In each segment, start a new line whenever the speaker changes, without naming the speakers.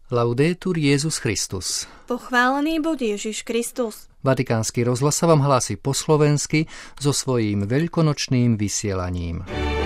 Laudetur Jesus Christus.
Pochválený buď Ježiš Kristus.
Vatikánsky rozhlas sa vám hlási po slovensky so svojím veľkonočným vysielaním.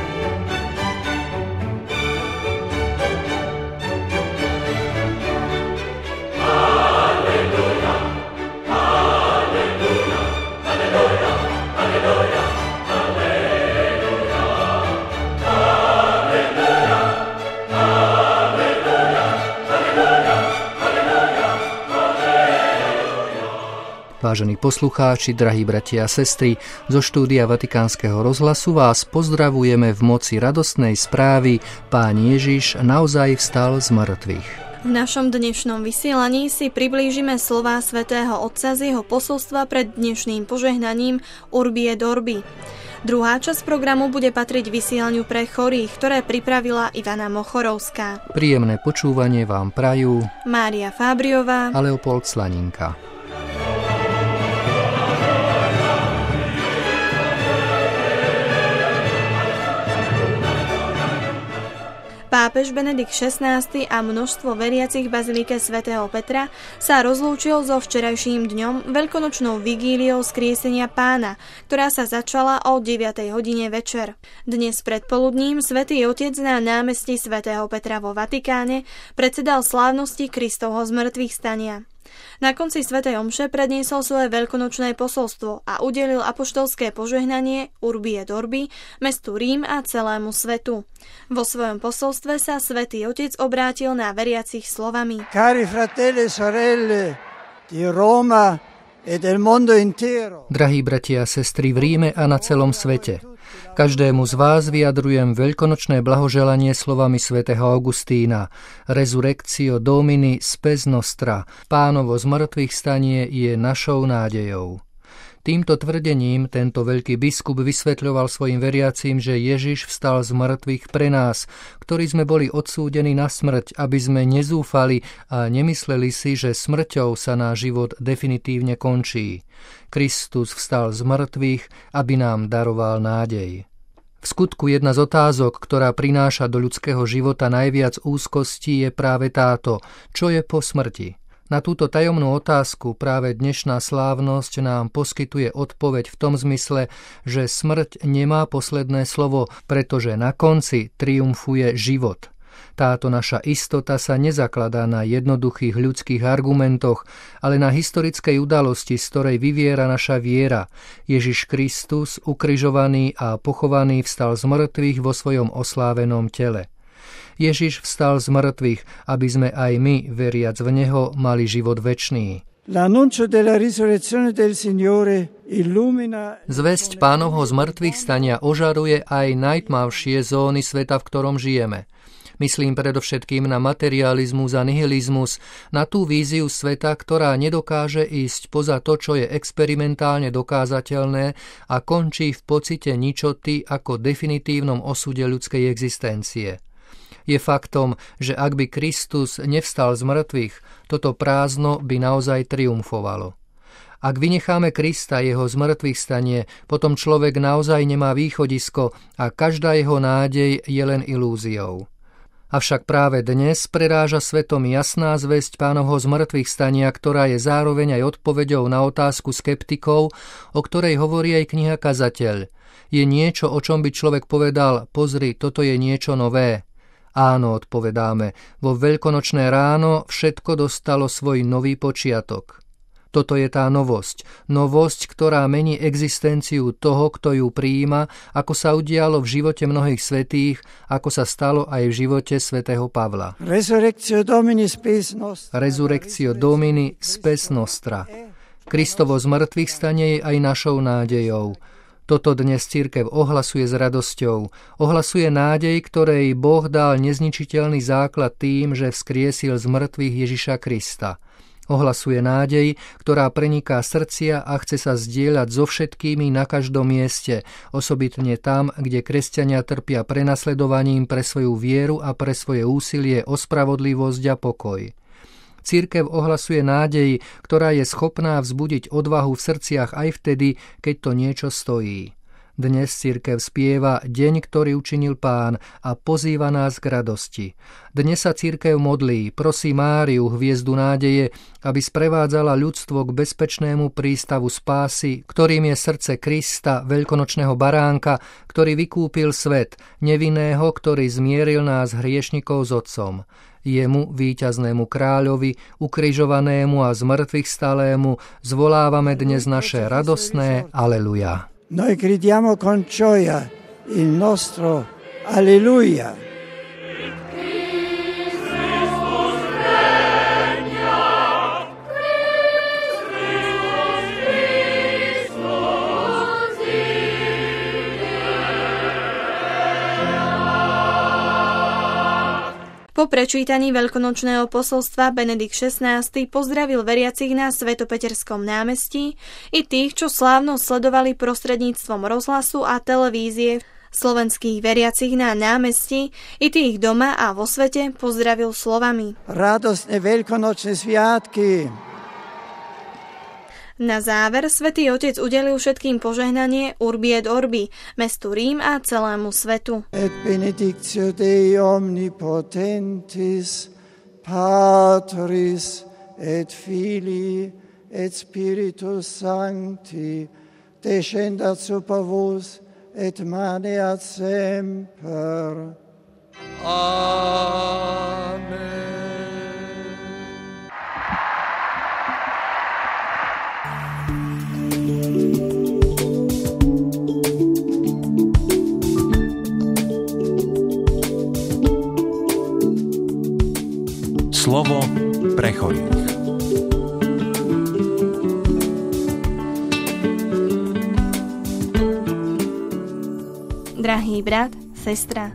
Vážení poslucháči, drahí bratia a sestry, zo štúdia Vatikánskeho rozhlasu vás pozdravujeme v moci radostnej správy: Pán Ježiš naozaj vstal z mŕtvych.
V našom dnešnom vysielaní si priblížime slová svätého Otca z jeho posolstva pred dnešným požehnaním Urbi et Orbi. Druhá časť programu bude patriť vysielaniu pre chorých, ktoré pripravila Ivana Mochorovská.
Príjemné počúvanie vám prajú
Mária Fábriová
a Leopold Slaninka.
Pápež Benedikt XVI a množstvo veriacich v bazilike svätého Petra sa rozlúčil so včerajším dňom veľkonočnou vigíliou skriesenia Pána, ktorá sa začala o 9. hodine večer. Dnes predpoludním Svätý Otec na námestí svätého Petra vo Vatikáne predsedal slávnosti Kristovho zmŕtvychvstania. Na konci svätej omše predniesol svoje veľkonočné posolstvo a udelil apoštolské požehnanie Urbi et Orbi mestu Rím a celému svetu. Vo svojom posolstve sa Svätý Otec obrátil na veriacich slovami:
Cari fratelli e sorelle di Roma e del mondo intero.
Drahí bratia a sestry v Ríme a na celom svete, každému z vás vyjadrujem veľkonočné blahoželanie slovami svätého Augustína: Resurrectio Domini spes nostra, Pánovo zmŕtvychvstanie je našou nádejou. Týmto tvrdením tento veľký biskup vysvetľoval svojim veriacím, že Ježiš vstal z mŕtvych pre nás, ktorí sme boli odsúdení na smrť, aby sme nezúfali a nemysleli si, že smrťou sa náš život definitívne končí. Kristus vstal z mŕtvych, aby nám daroval nádej. V skutku jedna z otázok, ktorá prináša do ľudského života najviac úzkostí, je práve táto: čo je po smrti? Na túto tajomnú otázku práve dnešná slávnosť nám poskytuje odpoveď v tom zmysle, že smrť nemá posledné slovo, pretože na konci triumfuje život. Táto naša istota sa nezakladá na jednoduchých ľudských argumentoch, ale na historickej udalosti, z ktorej vyviera naša viera. Ježiš Kristus, ukrižovaný a pochovaný, vstal z mŕtvych vo svojom oslávenom tele. Ježiš vstal z mŕtvych, aby sme aj my, veriac v Neho, mali život večný. Zvesť Pánovho zmŕtvychvstania ožaruje aj najtmavšie zóny sveta, v ktorom žijeme. Myslím predovšetkým na materializmus a nihilizmus, na tú víziu sveta, ktorá nedokáže ísť poza to, čo je experimentálne dokázateľné a končí v pocite ničoty ako definitívnom osude ľudskej existencie. Je faktom, že ak by Kristus nevstal z mŕtvych, toto prázdno by naozaj triumfovalo. Ak vynecháme Krista, jeho zmŕtvychvstanie, potom človek naozaj nemá východisko a každá jeho nádej je len ilúziou. Avšak práve dnes preráža svetom jasná zvesť Pánovho zmŕtvychvstania, ktorá je zároveň aj odpoveďou na otázku skeptikov, o ktorej hovorí aj kniha Kazateľ. Je niečo, o čom by človek povedal: pozri, toto je niečo nové. Áno, odpovedáme, vo veľkonočné ráno všetko dostalo svoj nový počiatok. Toto je tá novosť, ktorá mení existenciu toho, kto ju prijíma, ako sa udialo v živote mnohých svätých, ako sa stalo aj v živote svätého Pavla.
Resurrectio
Domini spes nostra. Kristovo zmŕtvychvstanie je aj našou nádejou. Toto dnes cirkev ohlasuje s radosťou. Ohlasuje nádej, ktorej Boh dal nezničiteľný základ tým, že vzkriesil z mŕtvych Ježiša Krista. Ohlasuje nádej, ktorá preniká srdcia a chce sa zdieľať so všetkými na každom mieste, osobitne tam, kde kresťania trpia prenasledovaním pre svoju vieru a pre svoje úsilie o spravodlivosť a pokoj. Cirkev ohlasuje nádej, ktorá je schopná vzbudiť odvahu v srdciach aj vtedy, keď to niečo stojí. Dnes cirkev spieva Deň, ktorý učinil Pán a pozýva nás k radosti. Dnes sa cirkev modlí, prosí Máriu, hviezdu nádeje, aby sprevádzala ľudstvo k bezpečnému prístavu spásy, ktorým je srdce Krista, veľkonočného baránka, ktorý vykúpil svet, nevinného, ktorý zmieril nás hriešnikov s Otcom. Jemu, víťaznému kráľovi, ukrižovanému a zmrtvých stalému, zvolávame dnes naše radostné Aleluja.
Noi gridiamo con gioia il nostro Alleluia.
Po prečítaní veľkonočného posolstva Benedikt XVI pozdravil veriacich na Svetopeterskom námestí i tých, čo slávno sledovali prostredníctvom rozhlasu a televízie. Slovenských veriacich na námestí i tých doma a vo svete pozdravil slovami:
Radostné veľkonočné sviatky.
Na záver Svätý Otec udelil všetkým požehnanie Urbi et Orbi, mestu Rím a celému svetu.
Et benedictio Dei omnipotentis, Patris et Filii et Spiritus Sancti, descendat super vos et maneat semper. Amen.
Slovo pre chorých.
Drahý brat, sestra,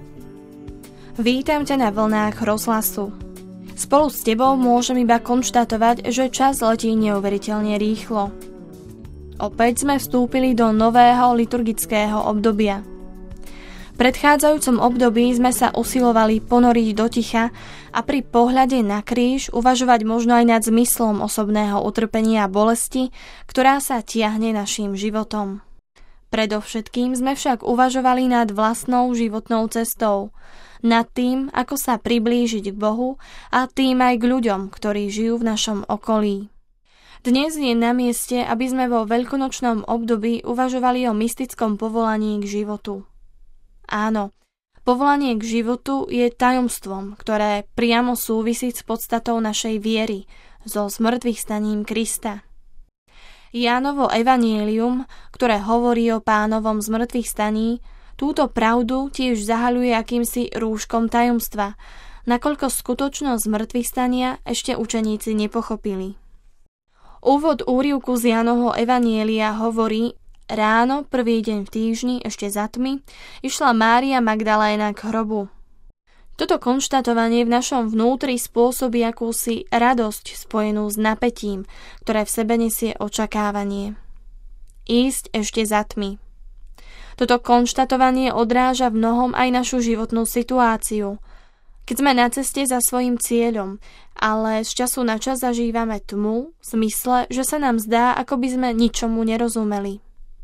vítam ťa na vlnách rozhlasu. Spolu s tebou môžem iba konštatovať, že čas letí neuveriteľne rýchlo. Opäť sme vstúpili do nového liturgického obdobia. V predchádzajúcom období sme sa usilovali ponoriť do ticha a pri pohľade na kríž uvažovať možno aj nad zmyslom osobného utrpenia a bolesti, ktorá sa tiahne naším životom. Predovšetkým sme však uvažovali nad vlastnou životnou cestou, nad tým, ako sa priblížiť k Bohu a tým aj k ľuďom, ktorí žijú v našom okolí. Dnes je na mieste, aby sme vo veľkonočnom období uvažovali o mystickom povolaní k životu. Áno, povolanie k životu je tajomstvom, ktoré priamo súvisí s podstatou našej viery, so zmŕtvychvstaním Krista. Jánovo evanjelium, ktoré hovorí o Pánovom zmŕtvychvstaní, túto pravdu tiež zahaľuje akýmsi rúškom tajomstva, nakoľko skutočnosť zmŕtvychvstania ešte učeníci nepochopili. Úvod úryvku z Jánovho evanjelia hovorí: Ráno, prvý deň v týždni, ešte za tmy, išla Mária Magdaléna k hrobu. Toto konštatovanie v našom vnútri spôsobí akúsi radosť spojenú s napätím, ktoré v sebe nesie očakávanie. Ísť ešte za tmy. Toto konštatovanie odráža v mnohom aj našu životnú situáciu. Keď sme na ceste za svojím cieľom, ale z času na čas zažívame tmu, v zmysle, že sa nám zdá, ako by sme ničomu nerozumeli.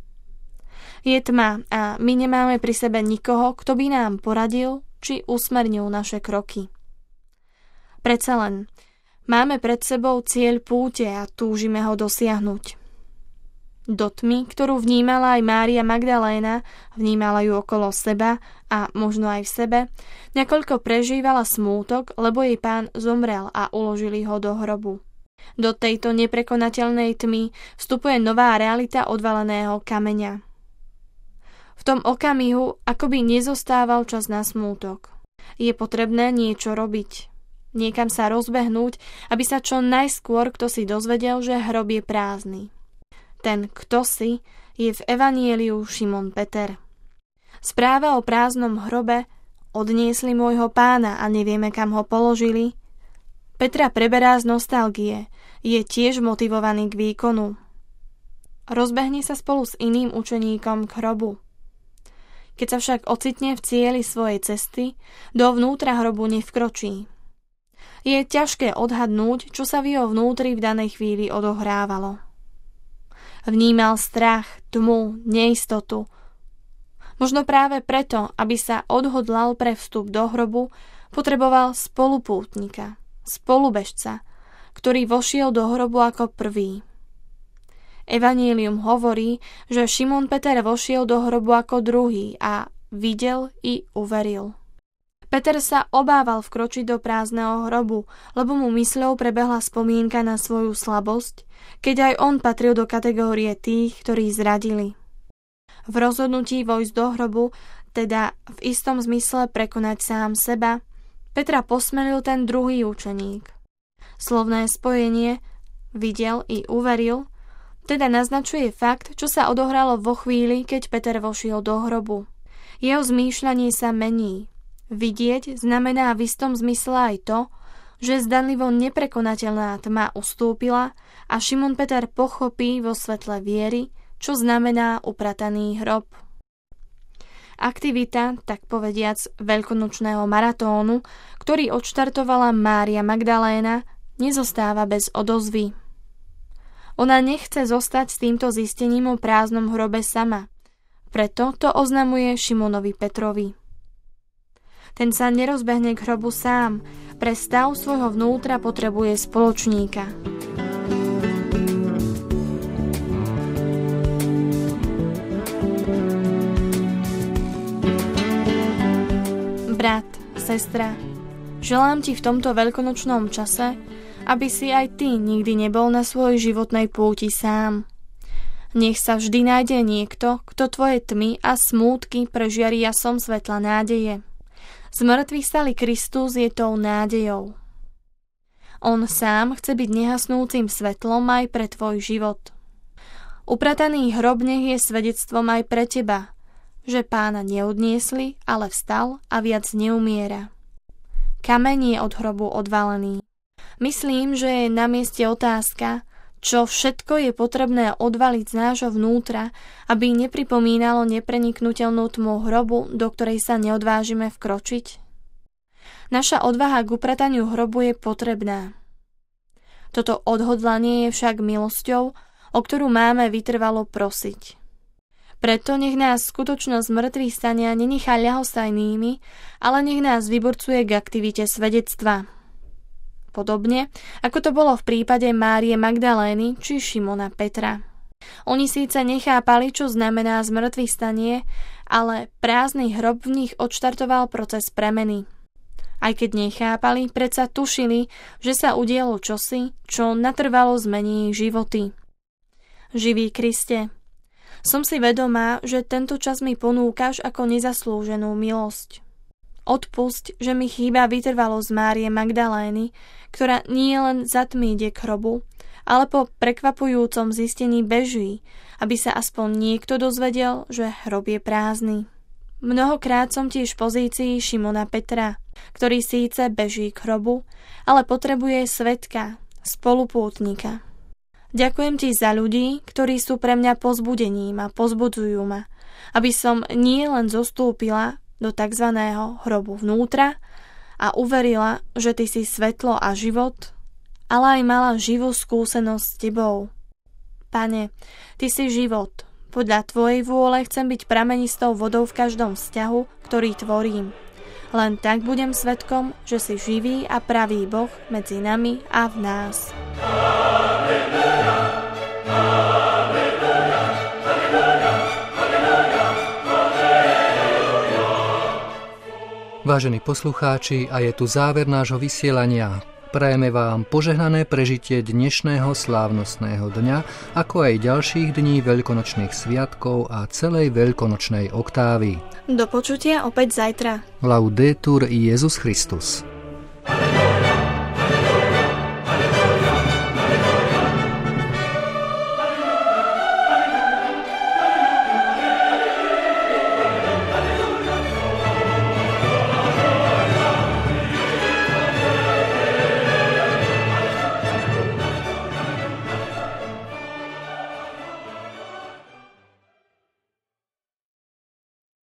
Je tma a my nemáme pri sebe nikoho, kto by nám poradil či usmernil naše kroky. Predsa len, máme pred sebou cieľ púte a túžime ho dosiahnuť. Do tmy, ktorú vnímala aj Mária Magdaléna, vnímala ju okolo seba a možno aj v sebe, nakoľko prežívala smútok, lebo jej Pán zomrel a uložili ho do hrobu. Do tejto neprekonateľnej tmy vstupuje nová realita odvaleného kameňa. V tom okamihu akoby nezostával čas na smútok. Je potrebné niečo robiť. Niekam sa rozbehnúť, aby sa čo najskôr kto si dozvedel, že hrob je prázdny. Ten ktosi je v evanjeliu Šimon Peter. Správa o prázdnom hrobe: odniesli môjho Pána a nevieme, kam ho položili. Petra preberá z nostalgie, je tiež motivovaný k výkonu. Rozbehne sa spolu s iným učeníkom k hrobu. Keď sa však ocitne v cieli svojej cesty, dovnútra hrobu nevkročí. Je ťažké odhadnúť, čo sa v jeho vnútri v danej chvíli odohrávalo. Vnímal strach, tmu, neistotu, Možno práve preto, aby sa odhodlal pre vstup do hrobu, potreboval spolupútnika, spolubežca, ktorý vošiel do hrobu ako prvý. Evanjelium hovorí, že Šimon Peter vošiel do hrobu ako druhý a videl i uveril. Peter sa obával vkročiť do prázdneho hrobu, lebo mu mysľou prebehla spomienka na svoju slabosť, keď aj on patril do kategórie tých, ktorí zradili. V rozhodnutí vojsť do hrobu, teda v istom zmysle prekonať sám seba, Petra posmelil ten druhý učeník. Slovné spojenie videl i uveril teda naznačuje fakt, čo sa odohralo vo chvíli, keď Peter vošiel do hrobu. Jeho zmýšľanie sa mení. Vidieť znamená v istom zmysle aj to, že zdanlivo neprekonateľná tma ustúpila a Šimon Peter pochopí vo svetle viery, čo znamená uprataný hrob. Aktivita, tak povediac, veľkonočného maratónu, ktorý odštartovala Mária Magdaléna, nezostáva bez odozvy. Ona nechce zostať s týmto zistením o prázdnom hrobe sama, preto to oznamuje Šimonovi Petrovi. Ten sa nerozbehne k hrobu sám, pre stav svojho vnútra potrebuje spoločníka. Brat, sestra, želám ti v tomto veľkonočnom čase, aby si aj ty nikdy nebol na svojej životnej púti sám. Nech sa vždy nájde niekto, kto tvoje tmy a smútky prežiari jasom svetla nádeje. Zmrtvých stali Kristus je tou nádejou. On sám chce byť nehasnúcim svetlom aj pre tvoj život. Uprataný hrob nech je svedectvom aj pre teba, že Pána neodniesli, ale vstal a viac neumiera. Kameň je od hrobu odvalený. Myslím, že je na mieste otázka, čo všetko je potrebné odvaliť z nášho vnútra, aby nepripomínalo nepreniknuteľnú tmu hrobu, do ktorej sa neodvážime vkročiť. Naša odvaha k uprataniu hrobu je potrebná. Toto odhodlanie je však milosťou, o ktorú máme vytrvalo prosiť. Preto nech nás skutočnosť mŕtvych stania nenechá ľahostajnými, ale nech nás vyburcuje k aktivite svedectva. Podobne, ako to bolo v prípade Márie Magdalény či Šimona Petra. Oni síce nechápali, čo znamená zmrtvých stanie, ale prázdny hrob v nich odštartoval proces premeny. Aj keď nechápali, predsa tušili, že sa udialo čosi, čo natrvalo zmení ich životy. Živý Kriste, som si vedomá, že tento čas mi ponúkaš ako nezaslúženú milosť. Odpusť, že mi chýba vytrvalosť Márie Magdalény, ktorá nie len za tmy ide k hrobu, ale po prekvapujúcom zistení beží, aby sa aspoň niekto dozvedel, že hrob je prázdny. Mnohokrát som tiež v pozícii Šimona Petra, ktorý síce beží k hrobu, ale potrebuje svedka, spolupútnika. Ďakujem ti za ľudí, ktorí sú pre mňa povzbudením a povzbudzujú ma, aby som nie len zostúpila do tzv. Hrobu vnútra a uverila, že ty si svetlo a život, ale aj mala živú skúsenosť s tebou. Pane, ty si život. Podľa tvojej vôle chcem byť pramenistou vodou v každom vzťahu, ktorý tvorím. Len tak budem svedkom, že si živý a pravý Boh medzi nami a v nás.
Vážení poslucháči, a je tu záver nášho vysielania. Prajeme vám požehnané prežitie dnešného slávnostného dňa, ako aj ďalších dní veľkonočných sviatkov a celej veľkonočnej oktávy.
Do počutia opäť zajtra.
Laudetur Jesus Christus.